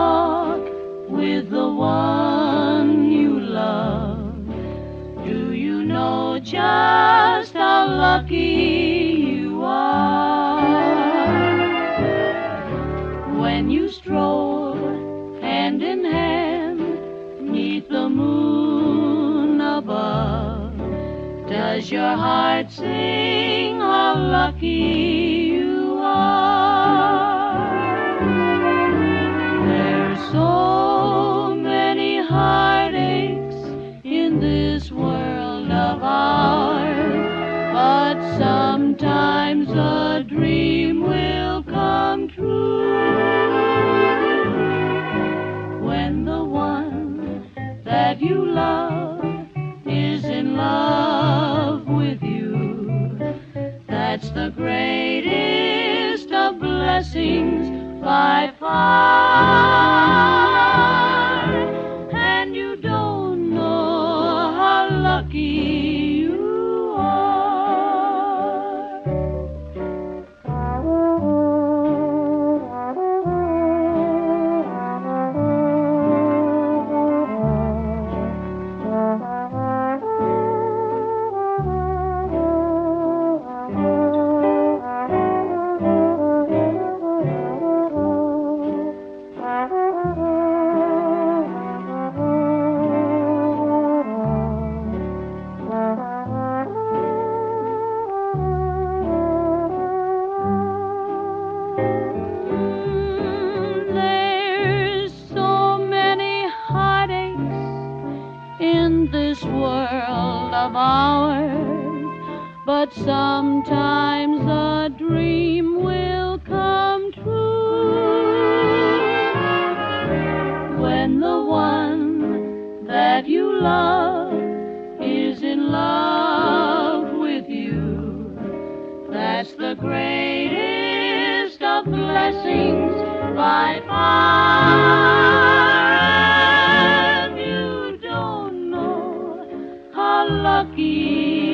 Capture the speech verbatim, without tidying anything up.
talk with the one you love, do you know just how lucky you are? When you stroll hand in hand neath the moon above, does your heart sing how lucky you are? There's so many heartaches in this world of ours, but sometimes a dream will come true when the one that you love is in love with you. That's the greatest of blessings by far, and you don't know how lucky you are. In this world of ours, but sometimes a dream will come true when the one that you love is in love with you. That's the greatest of blessings by far. Lucky